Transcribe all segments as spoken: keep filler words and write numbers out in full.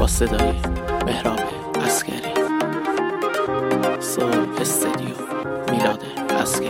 با صدای مهراب عسگری. سول استدیو میلاد عسگری.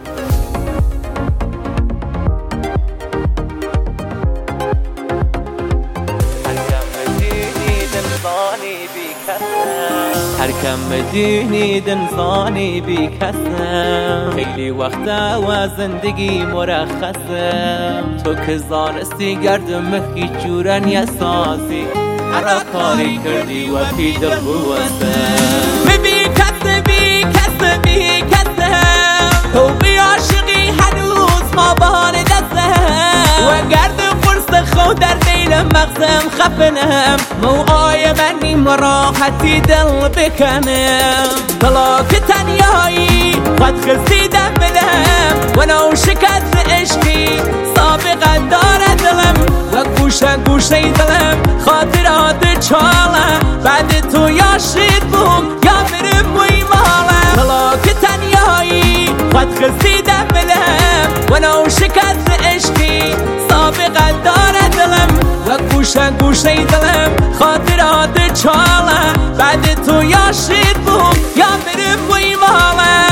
هرکم بدینید انسانی بی کسم، خیلی وقتا و زندگی مرخصم. تو که زانستی گردم هیچ جورا نیاسازی، هر کاری کردی و پی دل بوستم. بی کس بی کس بی کسم، تو بی عاشقی هنوز ما بار دستم. و گرد فرصت خود در دیل مغزم خفنم، موعای منی مراحتی دل بکنم. طلاق تنیایی خود خسیدم بلم، و نو شکست عشقی سابقه داره دلم. و گوشه گوشه دلم خاطرات چاله، بعد تو یا شید بوم یا برم موی ماله. طلاق تنیایی خود خسیدم بلم، و نو شکست عشقی سابقه داره دلم. و گوشه گوشه دلم خاطرات چاله، بعد تو یا شید بوم یا برم موی ماله.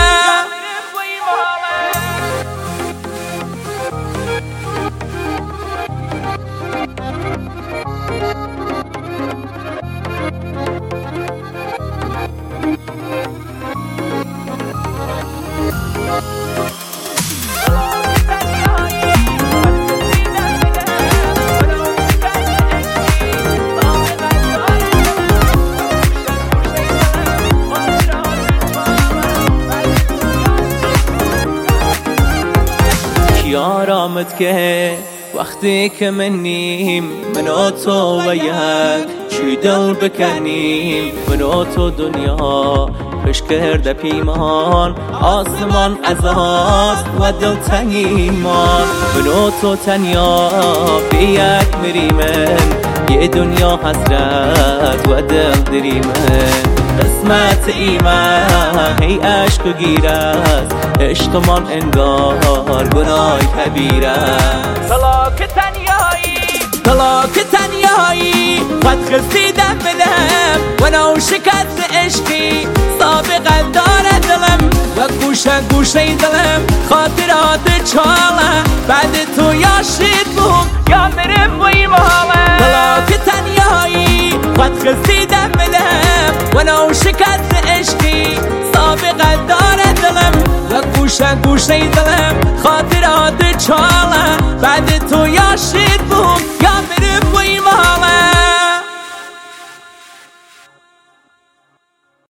یارامت که وقتی که منیم من و تو و یک چی دل بکنیم. من و تو دنیا پش کرده پیمان، آسمان ازاست و دل تنگیمان. من و تو تنیا به یک مریمن، یه دنیا حسرت و دل دریمن. قسمت ایمان هی عشق و گیر است، عشقمان انگار گناه کبیر است. طلاق تنیایی طلاق تنیایی خود خسیدم بلم، و نو شکست عشقی سابقه داره دلم. و گوشه گوشه دلم خاطرات چاله، بعد تو یا شید بوم یا برم